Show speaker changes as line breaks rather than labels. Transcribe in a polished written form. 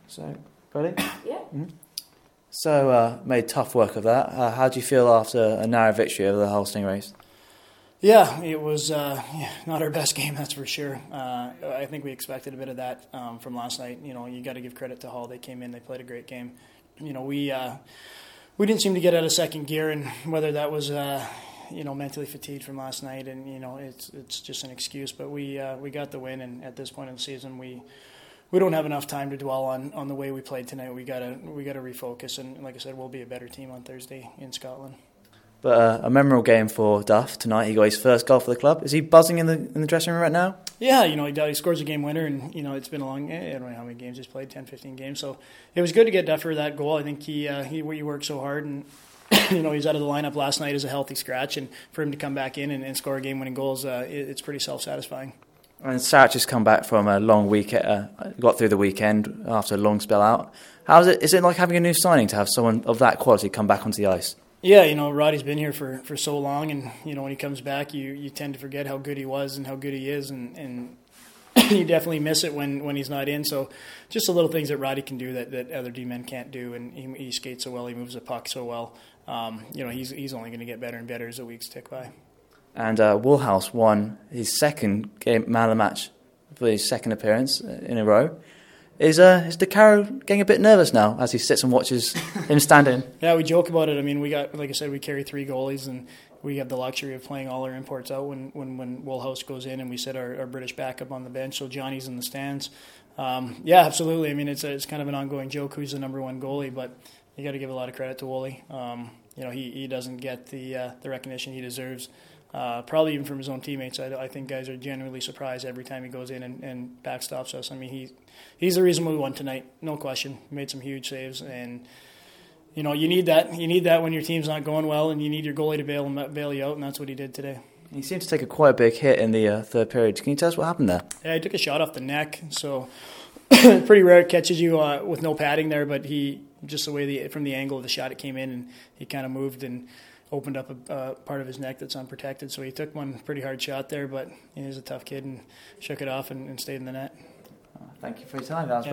So, ready?
Yeah.
So, made tough work of that. How do you feel after a narrow victory over the Hull Stingrays?
Yeah, it was not our best game, that's for sure. I think we expected a bit of that from last night. You got to give credit to Hull. They came in, they played a great game. We didn't seem to get out of second gear, and whether that was mentally fatigued from last night, and it's just an excuse. But we got the win, and at this point in the season, we don't have enough time to dwell on the way we played tonight. We gotta refocus, and like I said, we'll be a better team on Thursday in Scotland.
But a memorable game for Duff tonight. He got his first goal for the club. Is he buzzing in the dressing room right now?
Yeah, he scores a game winner, and it's been a long. I don't know how many games he's played, 10, 15 games. So it was good to get Duffer that goal. I think he worked so hard, and he's out of the lineup last night as a healthy scratch, and for him to come back in and score game-winning goals, it's pretty self-satisfying.
And Sarach has come back from a long week. Got through the weekend after a long spell out. How is it? Is it like having a new signing to have someone of that quality come back onto the ice?
Yeah, Roddy's been here for so long, and when he comes back, you tend to forget how good he was and how good he is, and you definitely miss it when he's not in. So just the little things that Roddy can do that other D-men can't do, and he skates so well, he moves the puck so well. He's only going to get better and better as the weeks tick by.
And Woolhouse won his second game man of the match for his second appearance in a row. Is DeCaro getting a bit nervous now as he sits and watches him standing?
Yeah, we joke about it. I mean, like I said, we carry 3 goalies, and we have the luxury of playing all our imports out when Woolhouse goes in, and we set our British backup on the bench, so Johnny's in the stands. Yeah, absolutely. I mean, it's kind of an ongoing joke who's the number one goalie, but you got to give a lot of credit to Wooly. He doesn't get the recognition he deserves. Probably even from his own teammates. I think guys are genuinely surprised every time he goes in and backstops us. I mean, he's the reason we won tonight, no question. He made some huge saves, and you need that. You need that when your team's not going well, and you need your goalie to bail you out, and that's what he did today.
He seemed to take a quite big hit in the third period. Can you tell us what happened there?
Yeah, he took a shot off the neck, so pretty rare it catches you with no padding there, but he just the way from the angle of the shot it came in, and he kind of moved and opened up a part of his neck that's unprotected. So he took one pretty hard shot there, but he was a tough kid and shook it off and stayed in the net.
Thank you for your time. That was